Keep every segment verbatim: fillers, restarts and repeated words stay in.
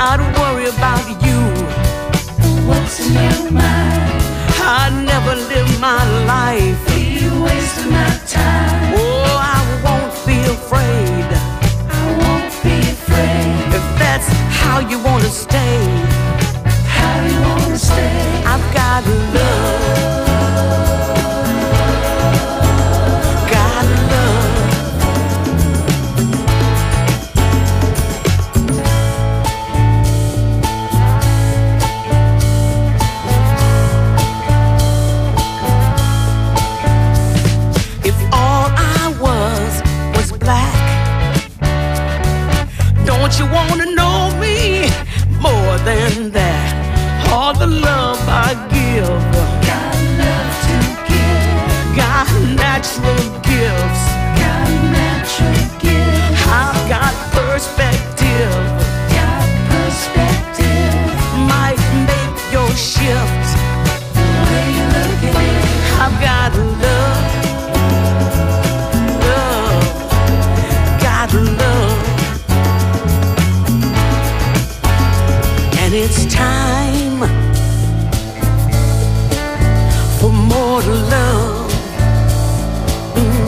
I'd worry about you. What's in your mind? I'd never live my life. You wasting my time. Oh, I won't be afraid. I won't be afraid. If that's how you want to stay, how you want to stay. I've got love. Got love. If all I was was black, don't you want to know me more than that? All the love I give, Got love to give. got natural gifts. Got natural gifts. I've got perspective, Got perspective. might make your shift. The way you look at it. I've got love, love, got love. And it's time for more love. Mm.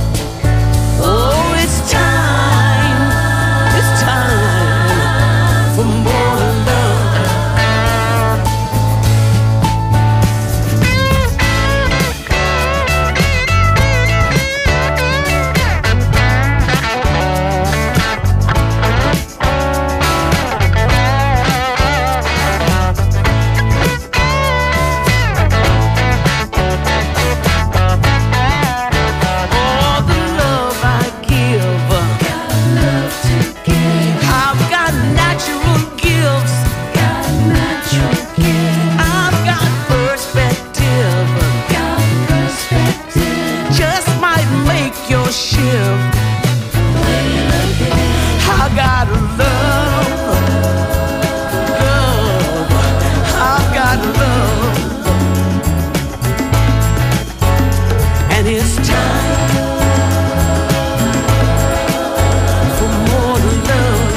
Oh, it's time, it's time for more love. All the love I give, Got love to give. I've got natural gifts. Got natural gifts. I've got perspective, Got perspective. just might make your shift. The way you look at it. I got love, love, I've got love, and it's time for more love.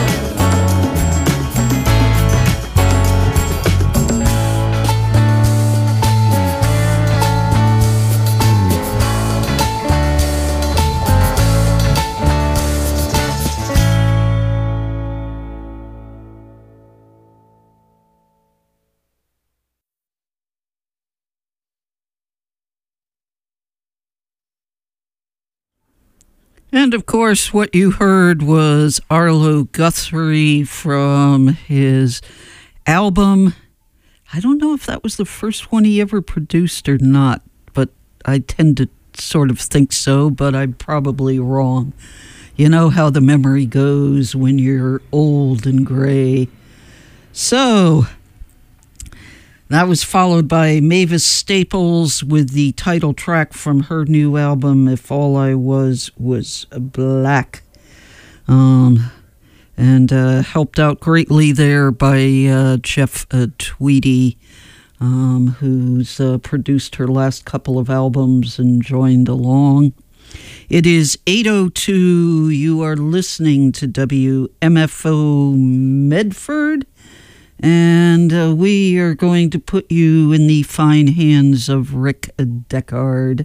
And of course, what you heard was Arlo Guthrie from his album. I don't know if that was the first one he ever produced or not, but I tend to sort of think so, but I'm probably wrong. You know how the memory goes when you're old and gray. So, that was followed by Mavis Staples with the title track from her new album, If All I Was Was Black. Um, and uh, helped out greatly there by uh, Jeff uh, Tweedy, um, who's uh, produced her last couple of albums and joined along. It is eight oh two. You are listening to W M F O Medford. And uh, we are going to put you in the fine hands of Rick Deckard.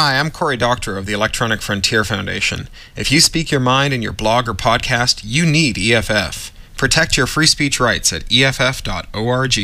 Hi, I'm Corey Doctor of the Electronic Frontier Foundation. If you speak your mind in your blog or podcast, you need E F F. Protect your free speech rights at E F F dot org.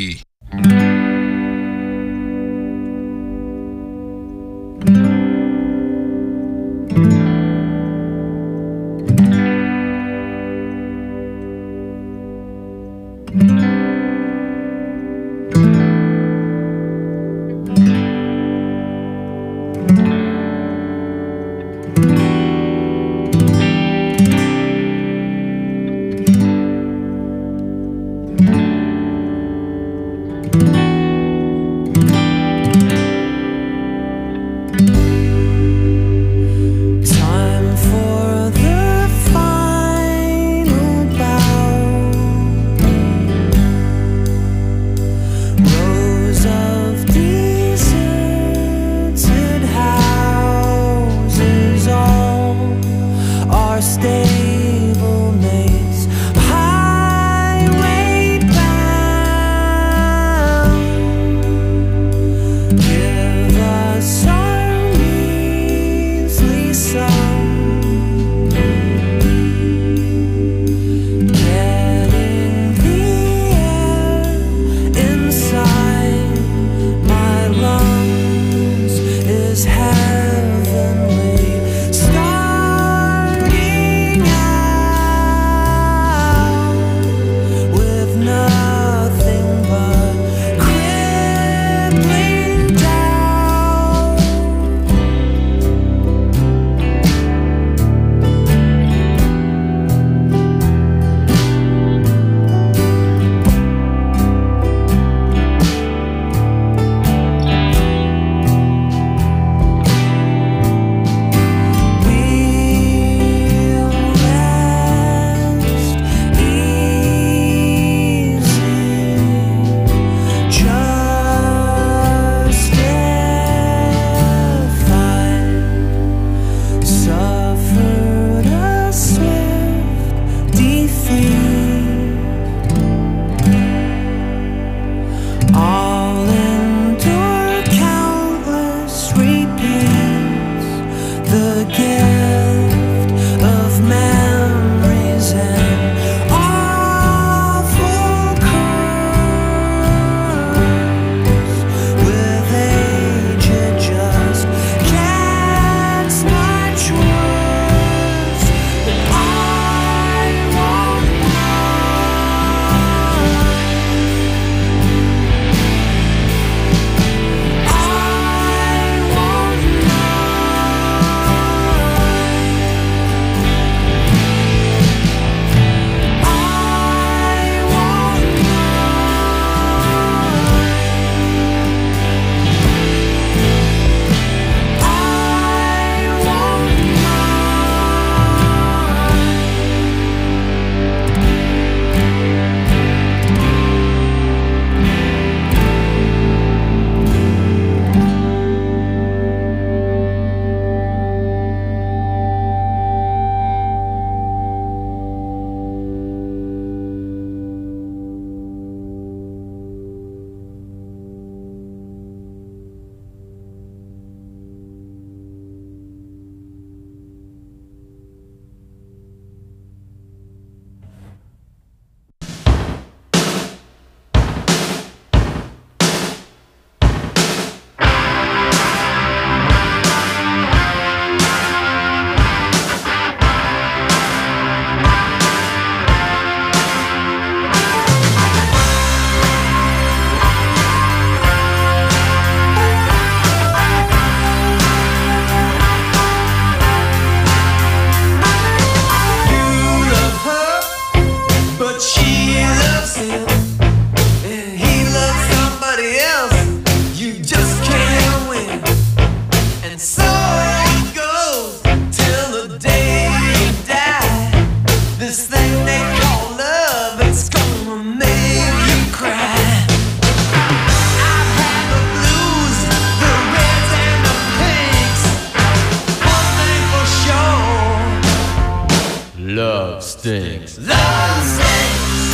stinks. Love stinks.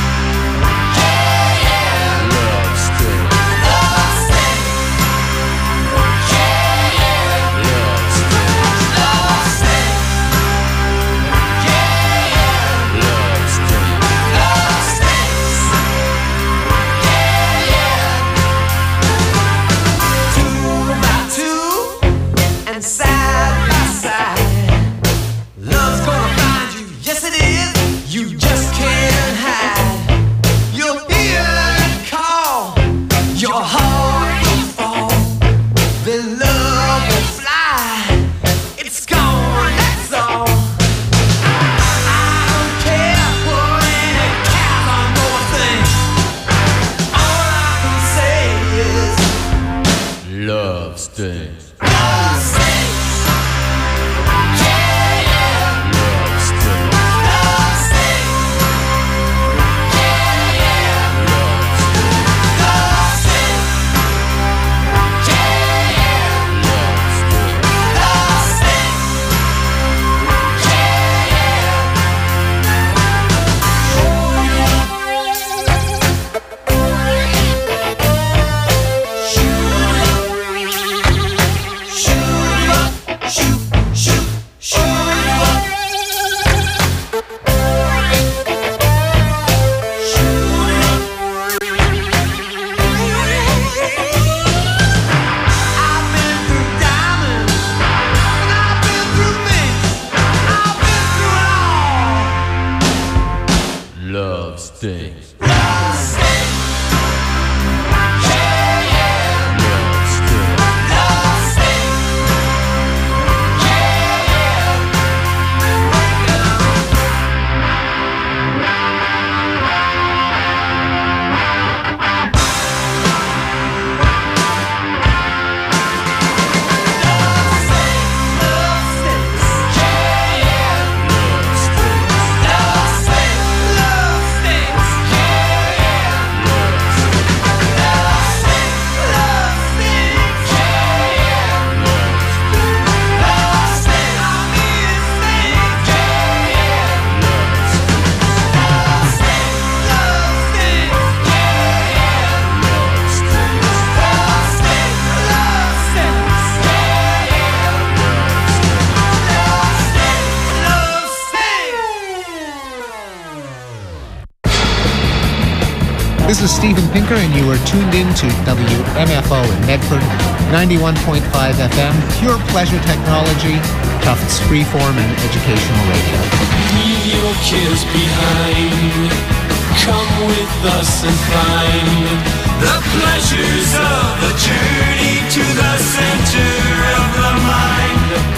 Yeah, yeah. Love stinks. Love stinks. Yeah, yeah. Love stings. Love stings. Yeah, yeah. Love stings. Love stings. Yeah, yeah. This is Steven Pinker, and you are tuned in to W M F O in Medford, ninety-one point five F M, pure pleasure technology, Tufts freeform and educational radio. Leave your cares behind. Come with us and find the pleasures of the journey to the center of the mind.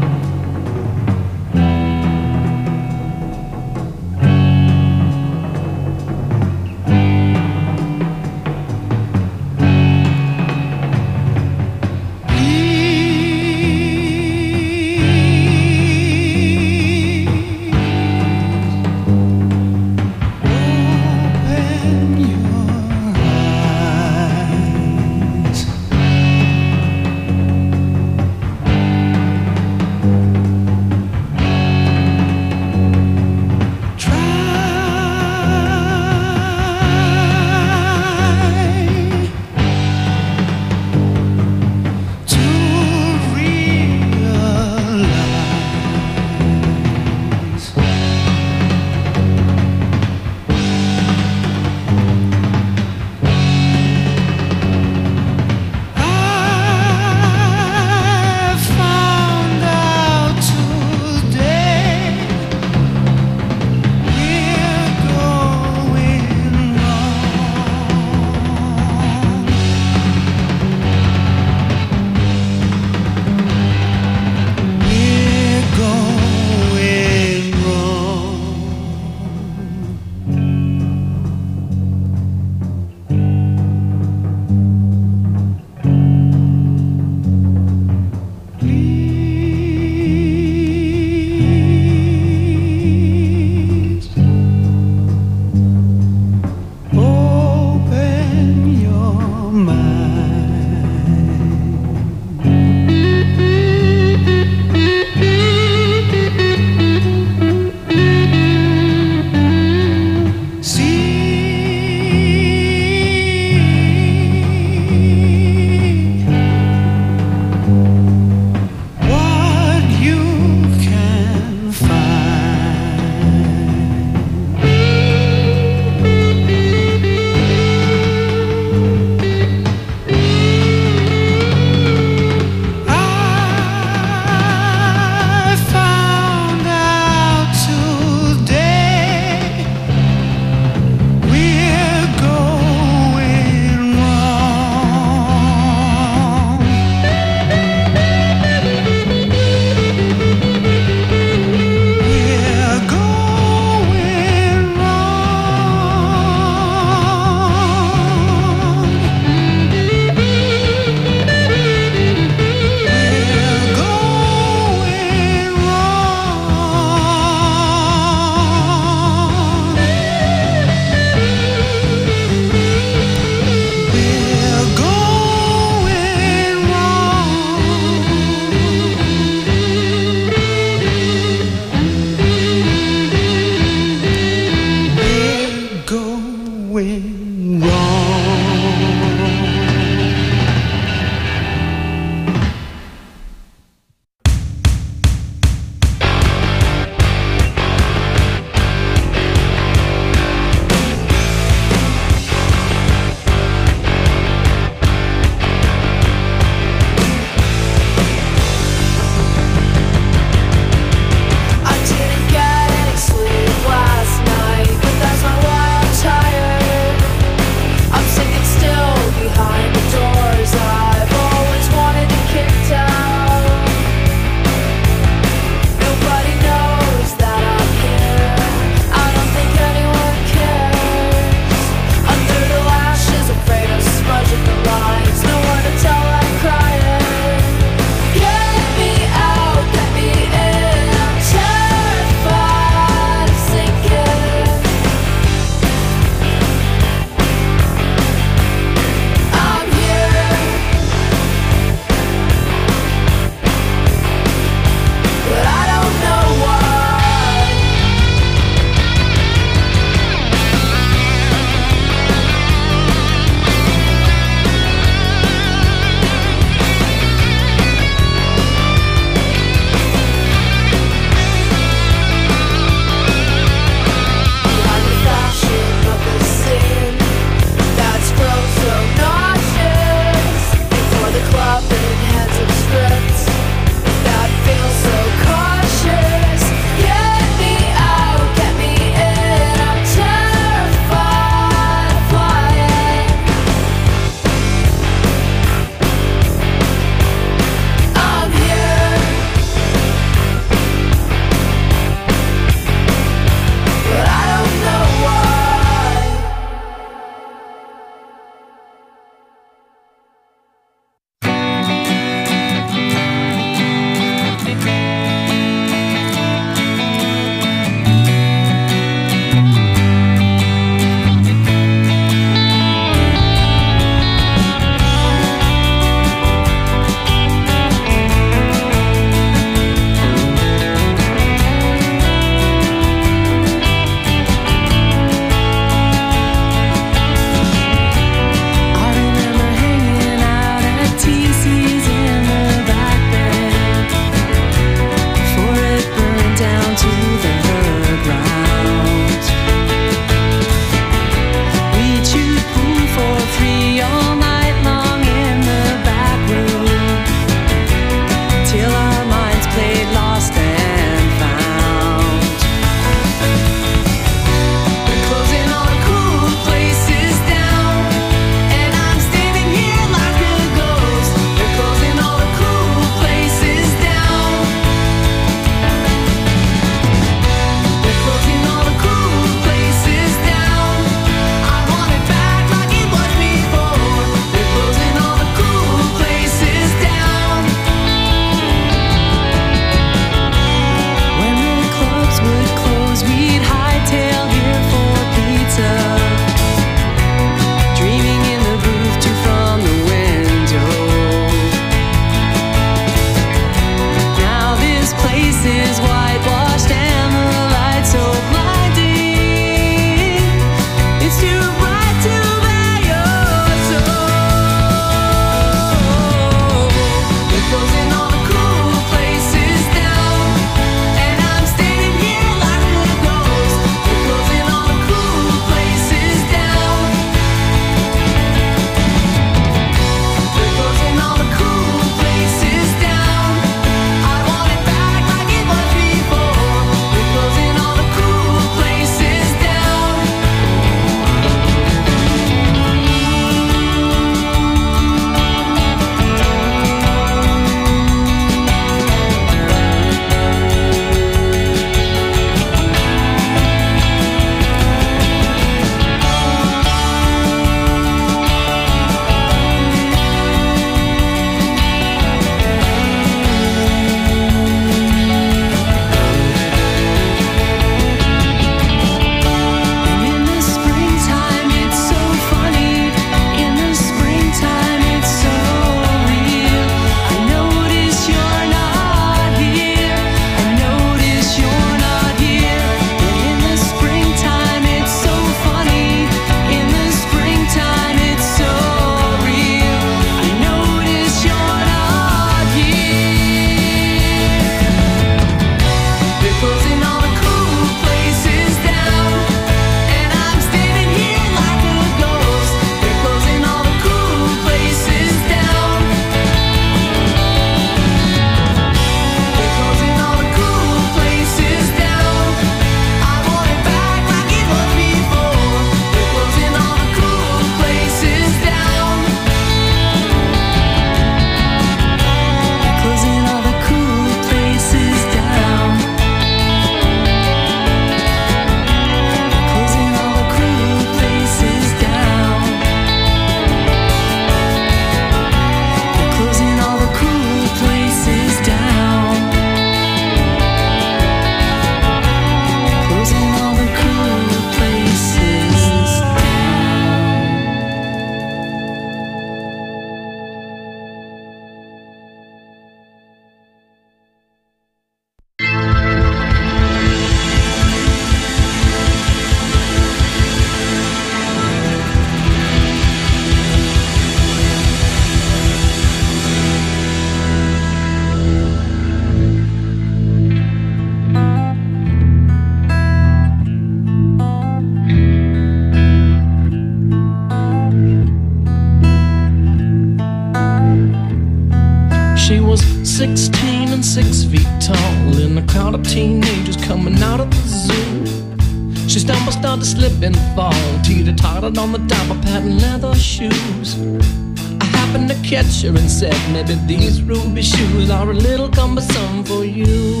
sixteen and six feet tall in a crowd of teenagers coming out of the zoo. She stumbled, started to slip and fall, teeter-tottered on the top of patent leather shoes. I happened to catch her and said, maybe these ruby shoes are a little cumbersome for you.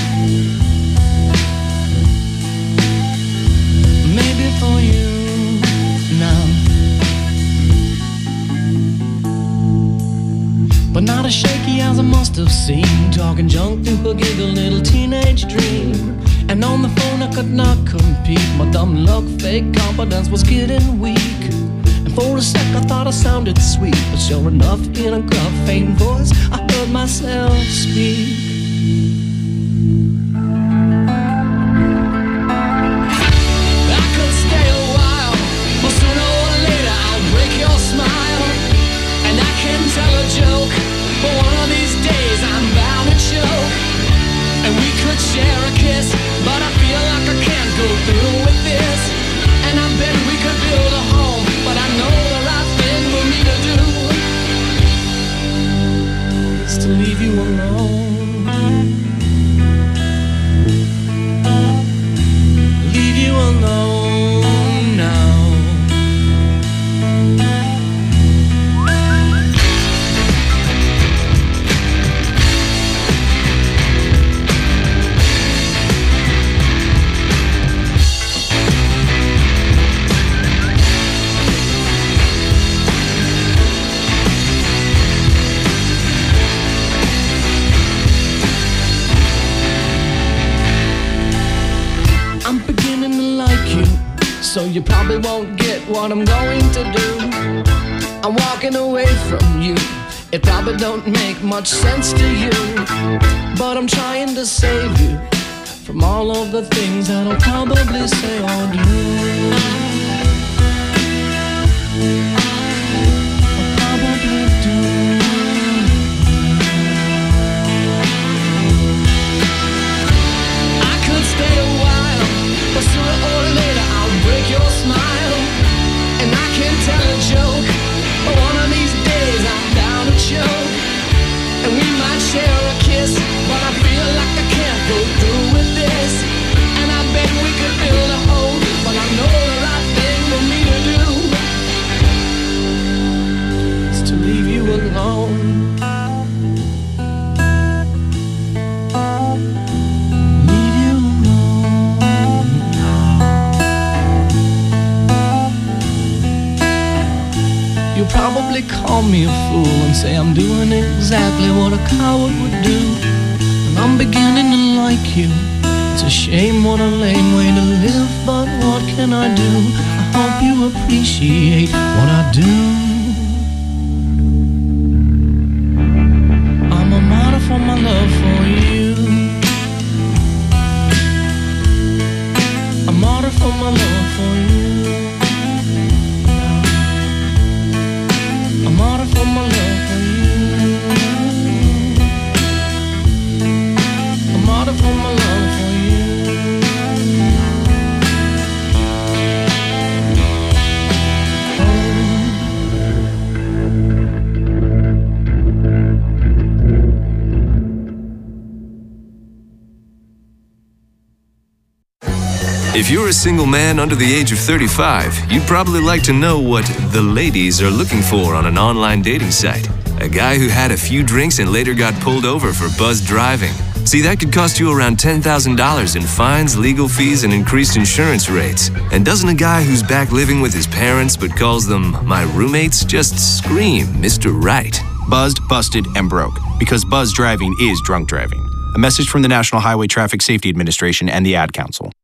Maybe for you now. But not as shaky as I must have seemed, talking junk through her giggle little teenage dream. And on the phone I could not compete, my dumb luck, fake confidence was getting weak. And for a sec I thought I sounded sweet, but sure enough in a gruff, faint voice I heard myself speak. I could stay a while, but sooner or later I'll break your smile. And I can tell a joke, but one of these days I'm bound to choke. And we could share a kiss, but I feel like I can't go through with this. And I bet we could build a home, but I know the right thing for me to do is to leave you alone. Leave you alone now. So you probably won't get what I'm going to do. I'm walking away from you. It probably don't make much sense to you, but I'm trying to save you from all of the things that I'll probably say or do. I'll probably do. I could stay a while, but sooner or later I'll break your smile. And I can tell a joke, but one of these days I'm bound to choke. And we might share a kiss, but I feel like I can't go through with this. And I bet we could build a home, but I know the right thing for me to do is to leave you alone. You'll probably call me a fool and say I'm doing exactly what a coward would do. And I'm beginning to like you. It's a shame, what a lame way to live, but what can I do? I hope you appreciate what I do. I'm a martyr for my love for you. A martyr for my love for you. I'm out for my love for you. I'm out for my love for you. If you're a single man under the age of thirty-five, you'd probably like to know what the ladies are looking for on an online dating site. A guy who had a few drinks and later got pulled over for buzzed driving. See, that could cost you around ten thousand dollars in fines, legal fees, and increased insurance rates. And doesn't a guy who's back living with his parents but calls them my roommates just scream Mister Right? Buzzed, busted, and broke. Because buzz driving is drunk driving. A message from the National Highway Traffic Safety Administration and the Ad Council.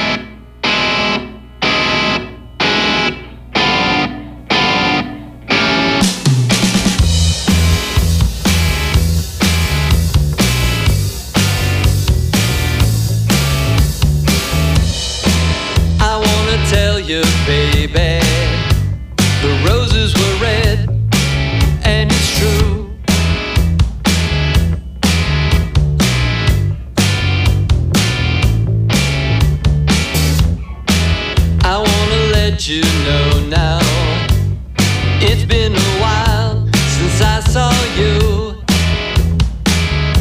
Baby, the roses were red, and it's true. I wanna let you know now, it's been a while since I saw you.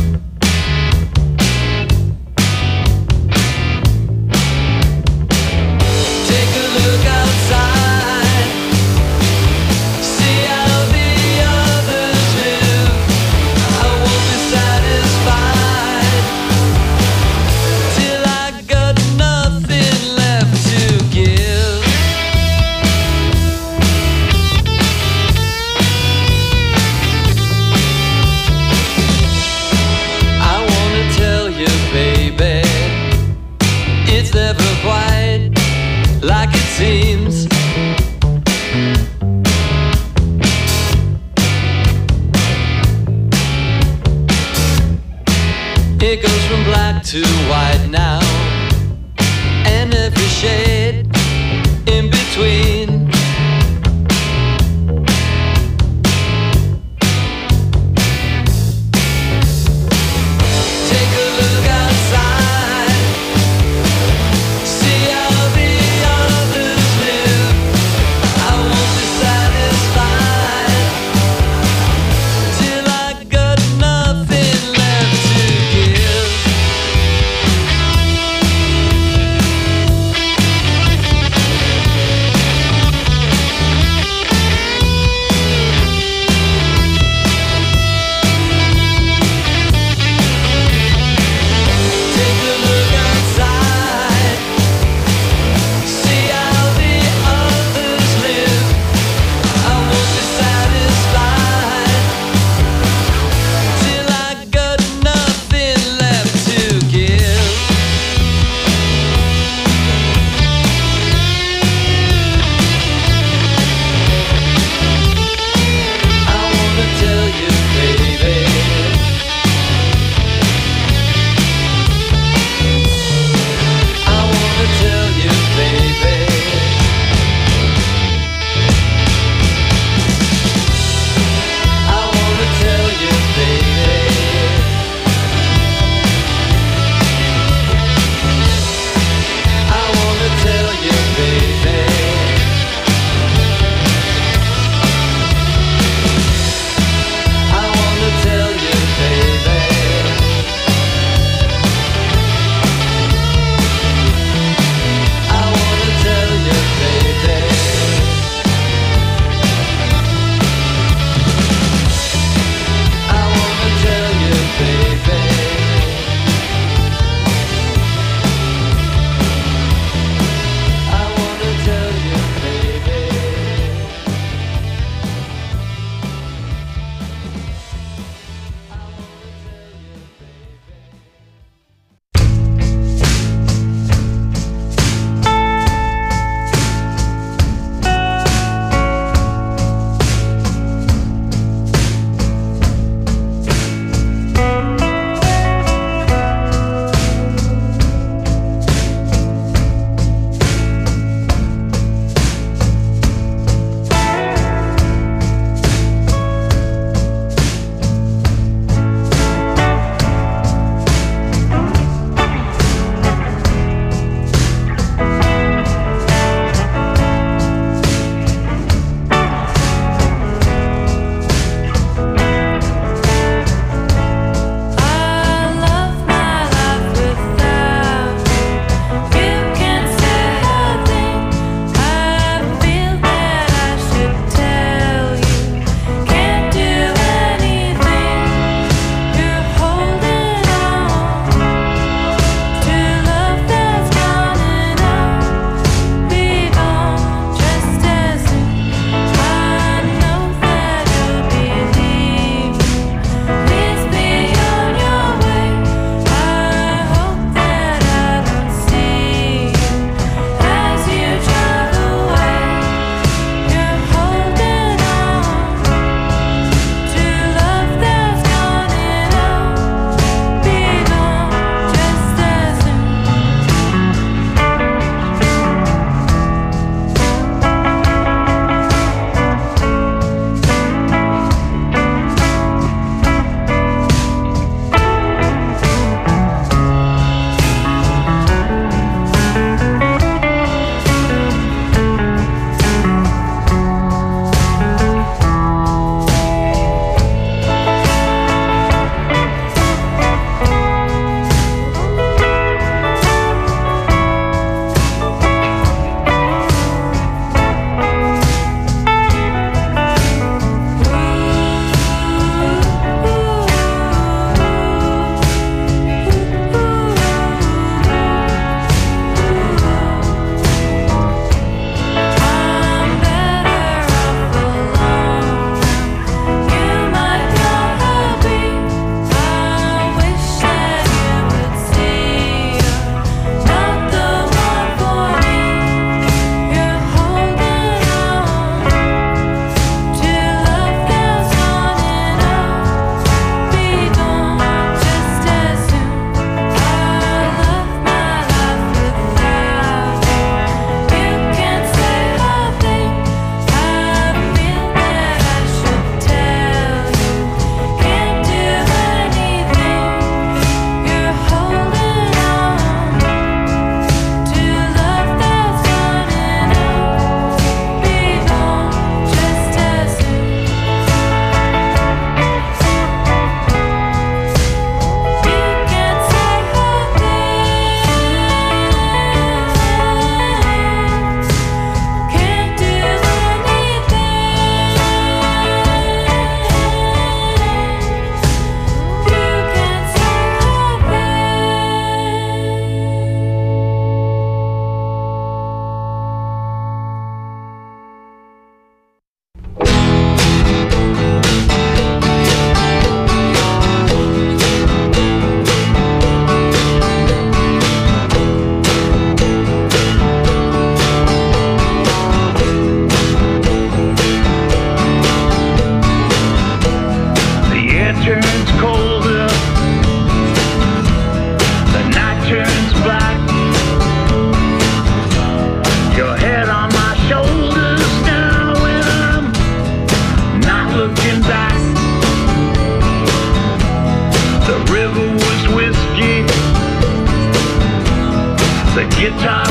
quite like it seems. It goes from black to white now, and every shade in between. Take a look outside, see how the others live. I won't be satisfied till I got nothing left to give.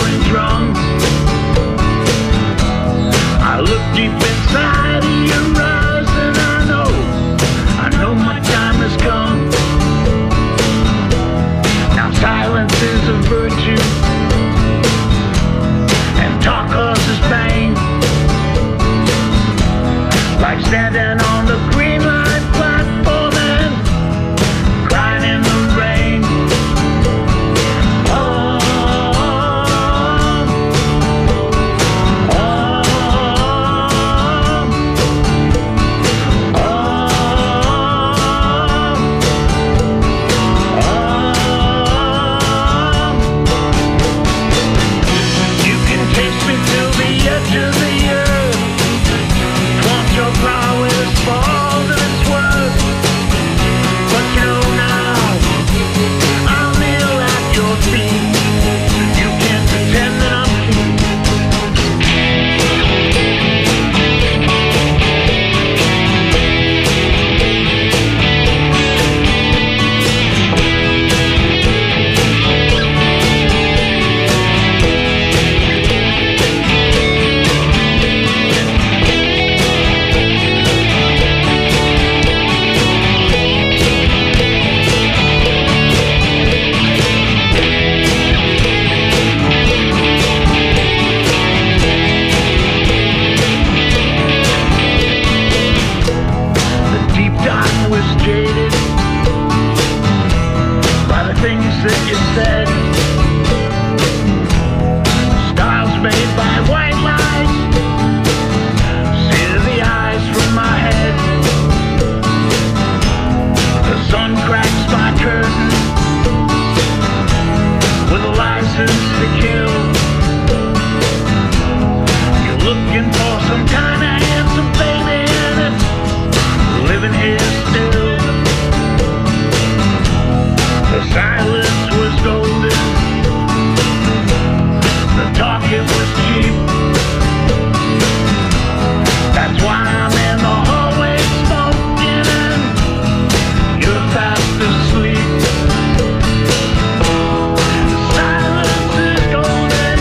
and drums. I look deep inside of your eyes and I know, I know my time has come. Now silence is a virtue and talk causes pain. Like standing on the green line platform and crying in the rain. Oh, oh, oh, oh. You can chase me to the edge of the earth. Want your prowess for all that it's worth. But you know now, I'll kneel at your feet. You can't pretend that I'm king. The deep dark was jaded by the things that you said. Styles made by white lies sear the eyes from my head. The sun cracks my curtain with a license to kill. You're looking for some kind of handsome baby and it's living here still. The silence was golden. The talk, it was cheap. That's why I'm in the hallway smoking and you're fast asleep. The silence is golden.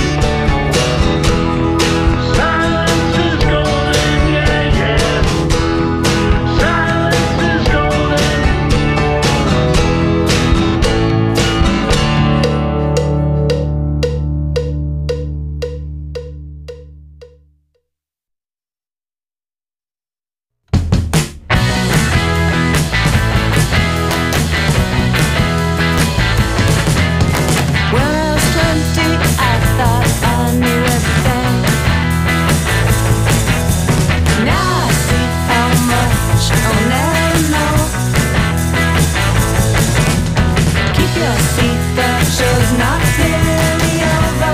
Silence is golden, yeah, yeah. Silence is golden. When I was twenty, I thought I knew everything. Now I see how much I'll never know. Keep your seatbelt, show's not nearly over.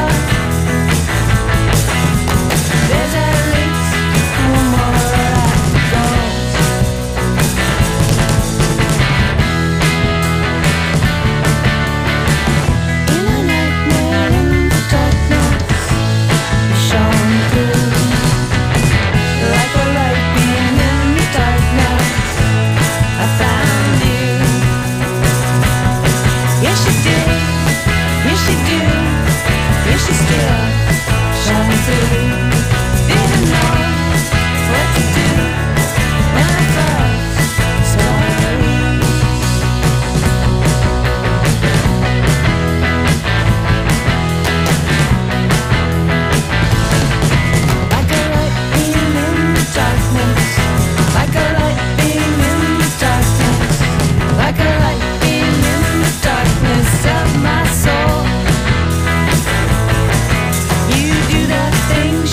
There's at least one more life to go. In a nightmare in the darkness, you shone through like a light beam in the darkness. I found you. Yes, you did. Yes, you do. Yes, you still shine through. Didn't know what to do when I first saw you. Like a light beam in the darkness. Like a light beam in the darkness. Like a light beam in the darkness of my soul. You do that thing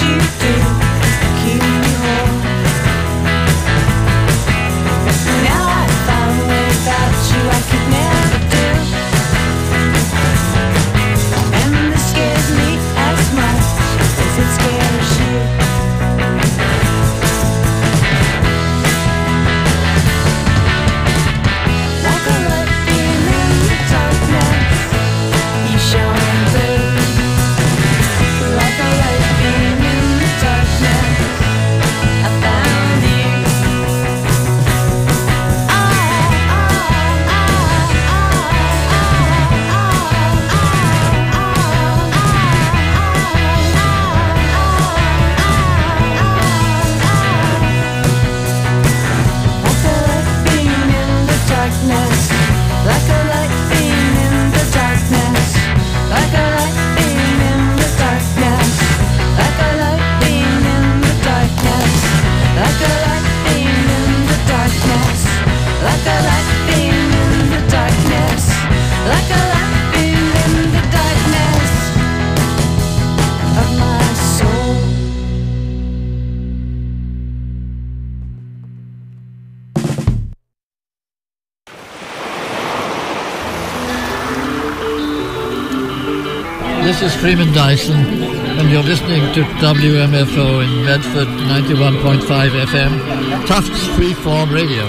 is Freeman Dyson, and you're listening to W M F O in Medford, ninety-one point five F M, Tufts Freeform Radio.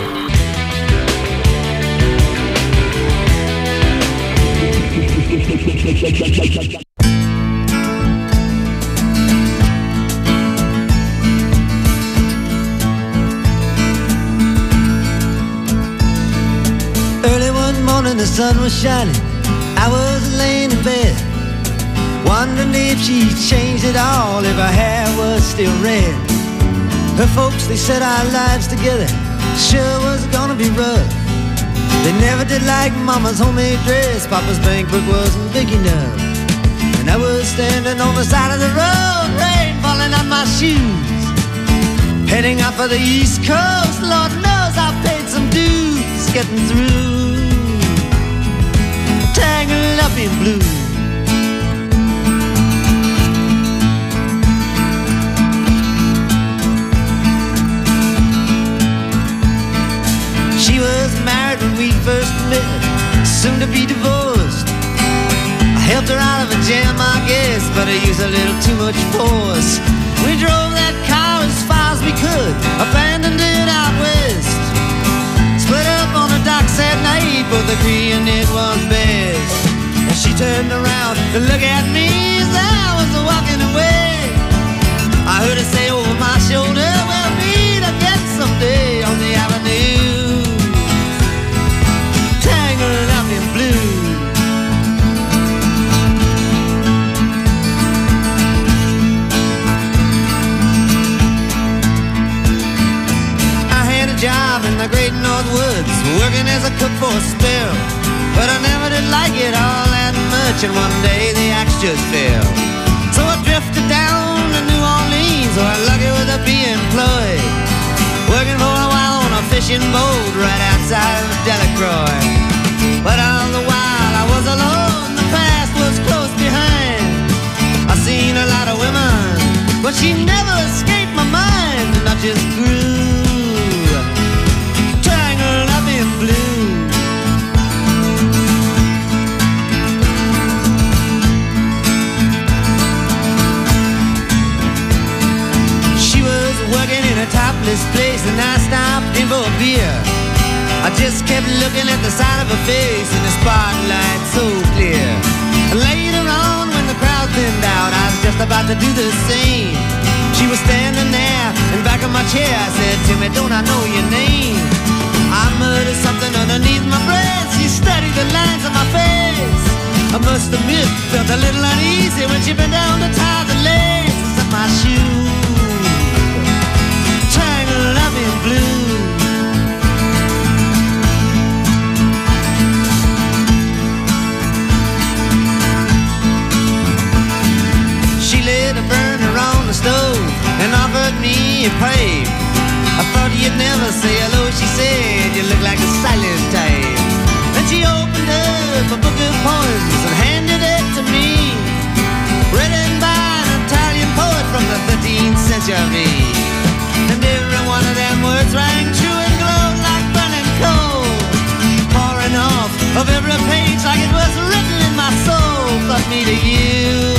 Early one morning the sun was shining, I was laying in bed, wondering if she'd changed it all, if her hair was still red. Her folks, they said our lives together sure was gonna be rough. They never did like Mama's homemade dress, Papa's bank book wasn't big enough. And I was standing on the side of the road, rain falling on my shoes, heading out for the East Coast. Lord knows I paid some dues getting through, tangled up in blue. She was married when we first met, soon to be divorced. I helped her out of a jam, I guess, but I used a little too much force. We drove that car as far as we could, abandoned it out west, split up on the docks at night, both agreeing it was best. And she turned around to look at me as I was walking away. I heard her say over my shoulder, we'll meet again someday on the avenue, tangled up in blue. I had a job in the great North Woods, working as a cook for a spell, but I never did like it all that much, and one day the axe just fell. So I drifted down to New Orleans, or lucky with a be employed, working for a while on a fishing boat right outside of Delacroix. But all the while I was alone, the past was close behind. I seen a lot of women, but she never escaped my mind, and I just grew tangled up in blue. She was working in a topless place, and I stopped in for a beer. I just kept looking at the side of her face in the spotlight so clear. Later on, when the crowd thinned out, I was just about to do the same. She was standing there in back of my chair. I said, Timmy, don't I know your name? I muttered something underneath my breath. She studied the lines on my face. I must admit, felt a little uneasy when she bent down to tie the laces of my shoe, tangled up in blue. Burner on the stove and offered me a pipe. I thought you'd never say hello, she said, you look like a silent type. Then she opened up a book of poems and handed it to me, written by an Italian poet from the thirteenth century. And every one of them words rang true and glowed like burning coal, pouring off of every page like it was written in my soul. But me to you,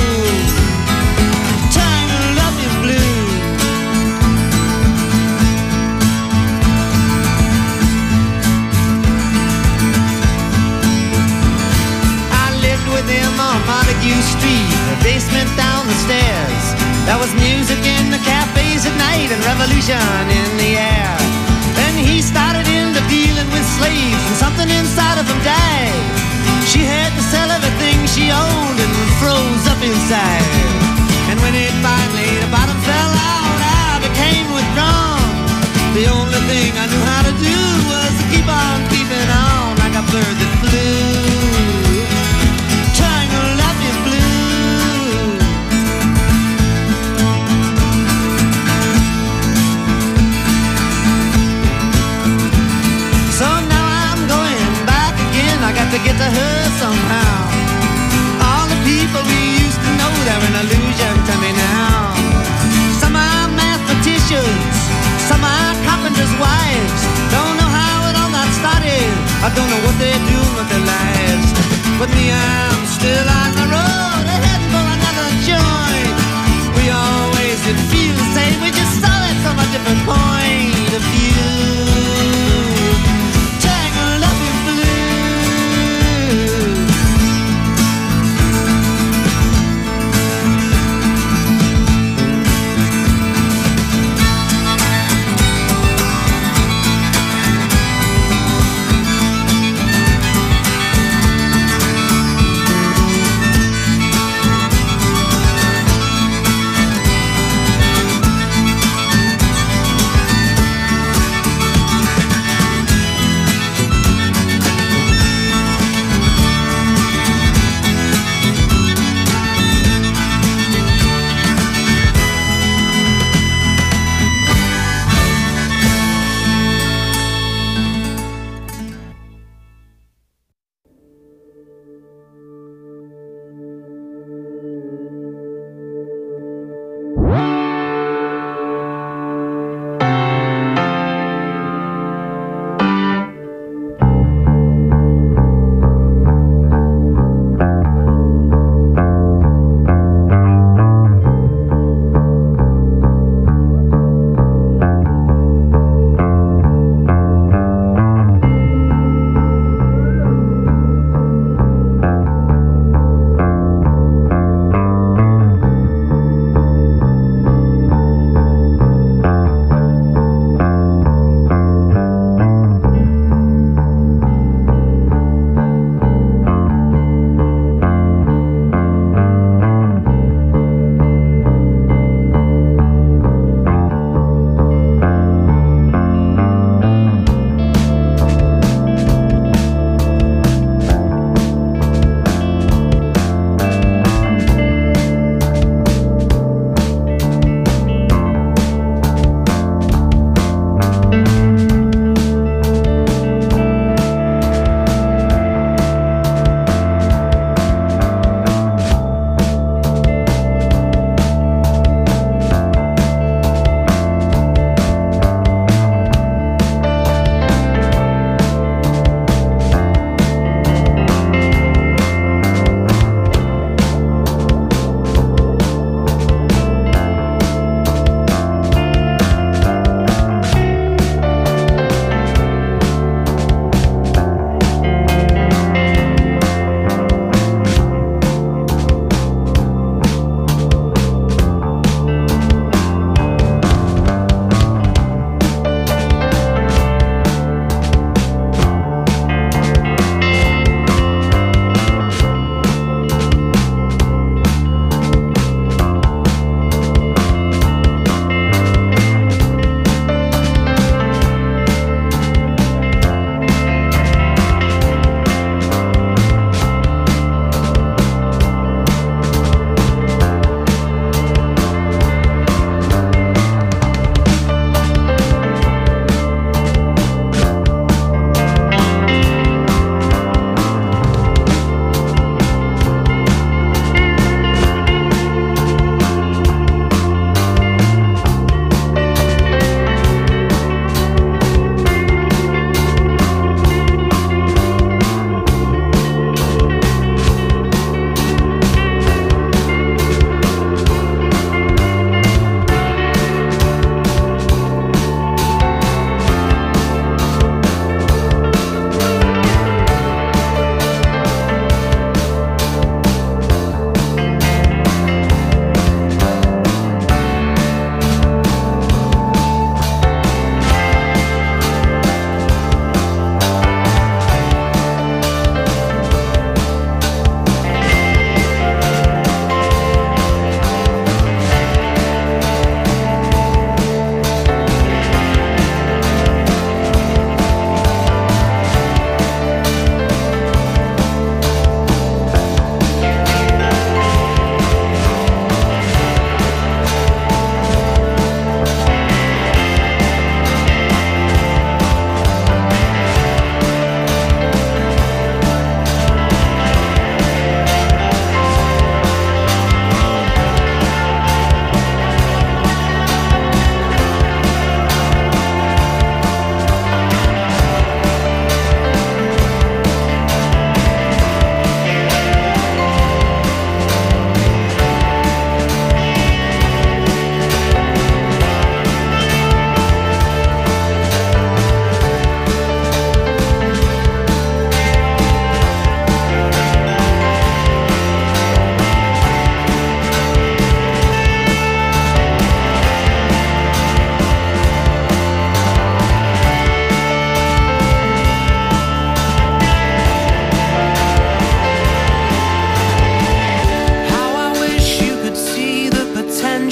Montague Street, the basement down the stairs. There was music in the cafes at night and revolution in the air. Then he started into dealing with slaves and something inside of him died. She had to sell everything she owned and froze up inside. And when it finally, the bottom fell out, I became withdrawn. The only thing I knew how to do was to keep on keeping on like a bird that flew. To get to her somehow. All the people we used to know, they're an illusion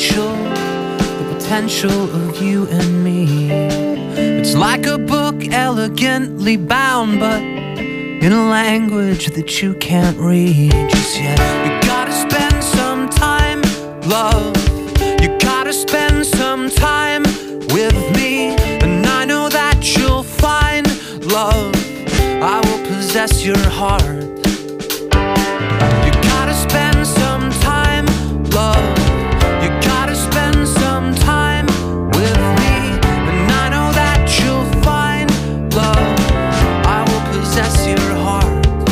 potential, the potential of you and me. It's like a book elegantly bound, but in a language that you can't read just yet. You gotta spend some time, love. You gotta spend some time with me, and I know that you'll find love. I will possess your heart. You gotta spend some time, love. You gotta spend some time with me, and I know that you'll find love. I will possess your heart.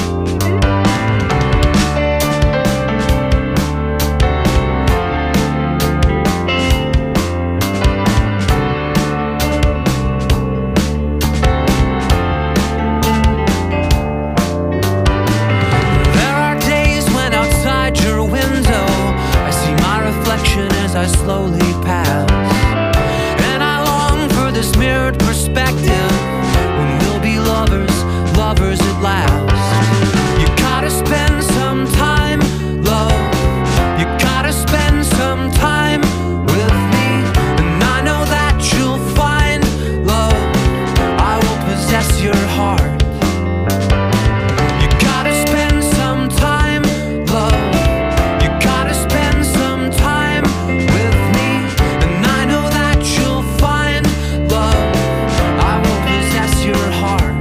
I slowly pass, and I long for this mirrored perspective when we'll be lovers, lovers at last. You gotta spend some time, love. You gotta spend some time with me, and I know that you'll find love. I will possess your heart. You gotta spend some time, love. You gotta spend some time with me, and I know that you'll find love. I will possess your heart.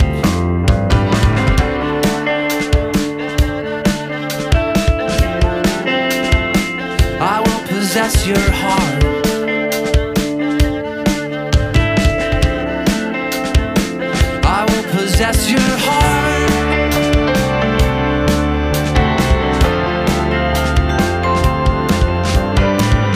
I will possess your heart. I will possess your